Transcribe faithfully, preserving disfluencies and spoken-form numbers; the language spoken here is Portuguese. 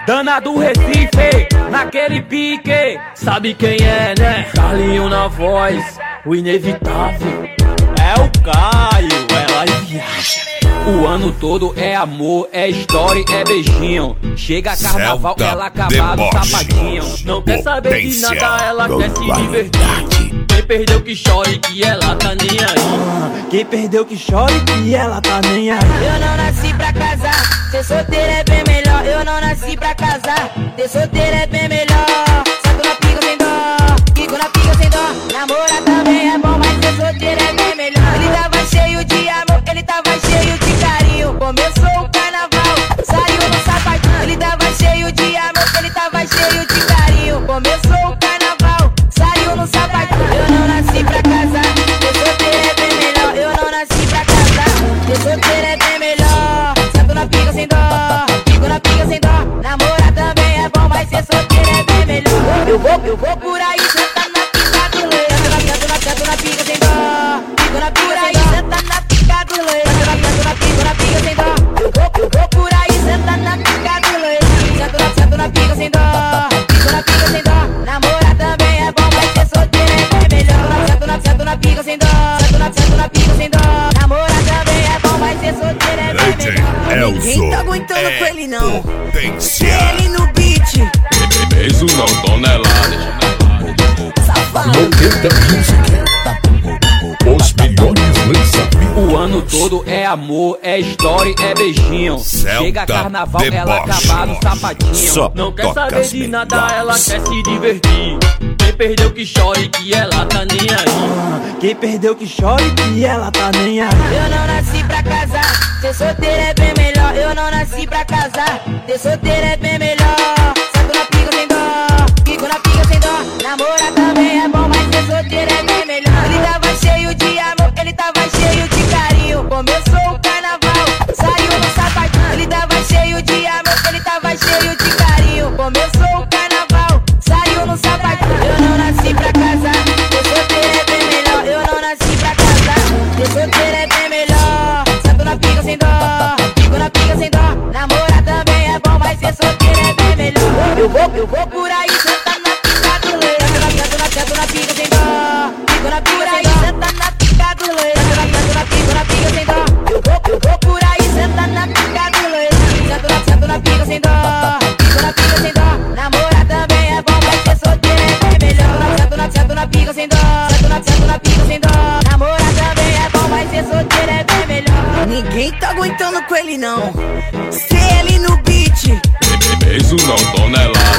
Dana do Recife, naquele pique. Sabe quem é, né? Carlinho na voz, o inevitável. É o Caio, ela viaja. O ano todo é amor, é história, é beijinho. Chega carnaval, Celta ela acaba no deboche. sapatinho. Não quer saber de Potência, nada, ela quer se probabilidade. divertir. Quem perdeu que chore, que ela tá nem aí. Quem perdeu que chore, que ela tá nem aí. Eu não nasci pra casar, ser solteiro é bem melhor. Eu não nasci pra casar, ser solteiro é bem melhor. Sento na pica sem dó, fico na pica sem dó. Namorar também é bom, mas ser solteiro é bem melhor. Ele tava cheio de amor, ele tava cheio de carinho. Começou o carnaval, saiu no sapatinho. Ele tava cheio de amor, ele tava cheio de carinho. Começou o carnaval, saiu no sapatinho. Eu não nasci pra casar, ser solteiro é bem melhor. Eu não nasci pra casar, ser solteiro é bem melhor. Sento na pica sem dó, fico na pica sem dó. Namorar também é bom, mas ser solteiro é bem melhor. Eu vou, eu vou por aí, senta na pica do leite. Sento na, sento na pica sem dó, fico na pica sem dó. Senta na pica do leite. Sento na, sento na pica, na pica sem dó. Eu vou, eu vou por aí, senta na pica do leite. Sento na, sento na pica sem dó, fico na pica sem dó. Namorar também é bom, mas ser solteiro é bem melhor. Sento na, sento na pica sem dó, sento na, sento na pica sem dó. Namorar também é bom, mas ser solteiro é bem D J melhor. Elzo tá aguentando é com ele, não. potência. Ele no beat, Beijo não, tonelada. safado. Os melhores lançamentos. O ano todo é amor, é história, é beijinho. Celta Chega carnaval, ela deboche. acaba no sapatinho. Só Não quer toca saber as de nada, melhores. ela quer se divertir. Quem perdeu que chore, que ela tá nem aí. Quem perdeu que chore, que ela tá nem aí. Eu não nasci pra casar, ser solteiro é bem melhor. Eu não nasci pra casar, ser solteiro é bem melhor. Sento na pica sem dó, fico na pica sem dó. Namorar também é bom, mas ser solteiro é bem melhor. Ele tava cheio de amor, ele tava cheio de carinho. Começou o carnaval, saiu no sapatinho. Ele tava cheio de amor, ele tava cheio de carinho. Começou o carnaval, saiu no sapatinho. Eu não nasci pra casar, ser solteiro é bem melhor. Eu não nasci pra casar, ser solteiro é bem melhor. Sento na pica sem dó, fico na pica sem dó. Namorar também é bom, mas ser solteiro é bem melhor. Eu vou, eu vou por aí, senta na pica do leite. Sento na, sento na pica sem dó, fico na pica sem dó. Senta na pica do leite. Sento na, pico na pica sem dó. Eu vou, eu vou por aí, senta na pica do leite. Sento na, sento na pica sem dó, fico na pica sem dó. Namorar também é bom, mas ser solteiro é bem melhor. Sento na, sento na pica sem dó, sento na, sento na pica sem dó. Namorar também é bom, mas ser solteiro é bem melhor. Ninguém tá aguentando com ele, não. Se ele no beat, Beijo não, tonelada.